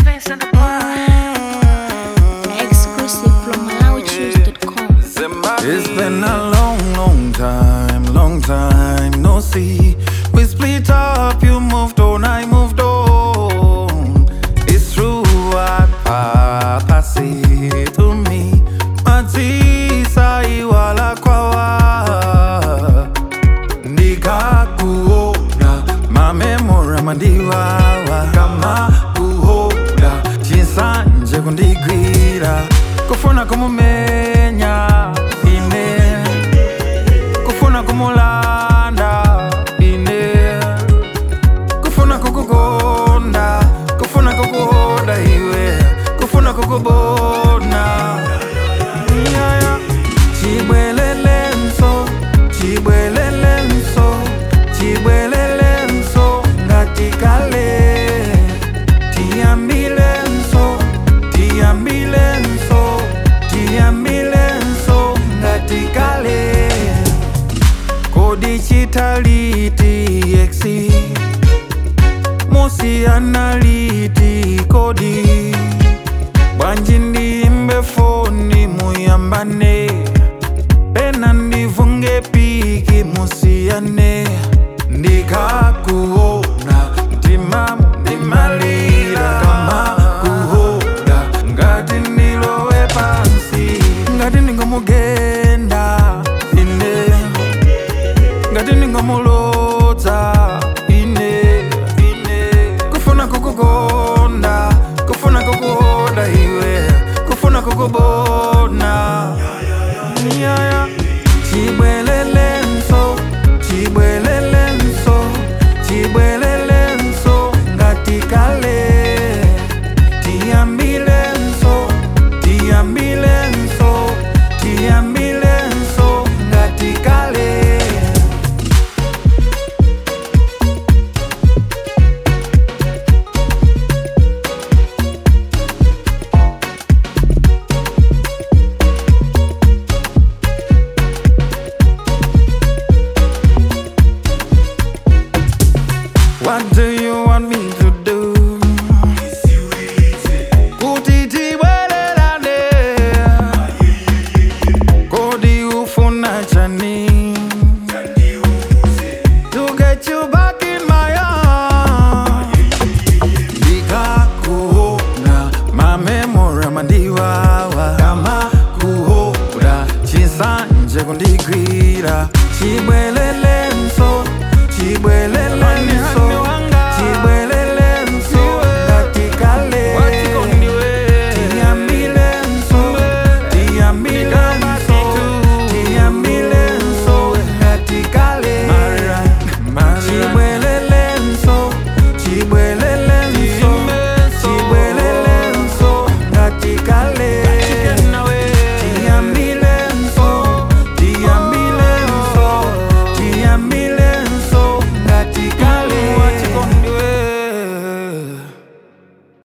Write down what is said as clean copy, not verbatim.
Exclusive from MalawiChoose.com. It's been a long time no see. We split up, you moved on, I moved on. It's true what Papa said to me. Matisa iwala kwawa. Nikakuona, mamemora mandiwawa. Kama kuhoda, chinsanje kundigwira. Kufuna kumumenya, ine. Kufuna kumulanda, ine. Kufuna kukugonda, kufuna kukuhoda iwe. Kufuna kukubona. Chibwelelenso, ngatikale. Tiambilenso, ngatikale. Kodi chitaliti exi, musi analiti kodi. Banji ndimbe foni muyambane, pena ndivunge piki musiyane. Ndikakuona, ndimalira kama kuhoda. Ngati nilowe pansi, ngati ningomugenda ine. Ngati ningomulodza ine. Kufuna kukugonda, kufuna kukuhoda iwe. Kufuna kukubona. Chibwelelenso, ngatikale. Tiambilenso, ngatikale. What do you want me to do?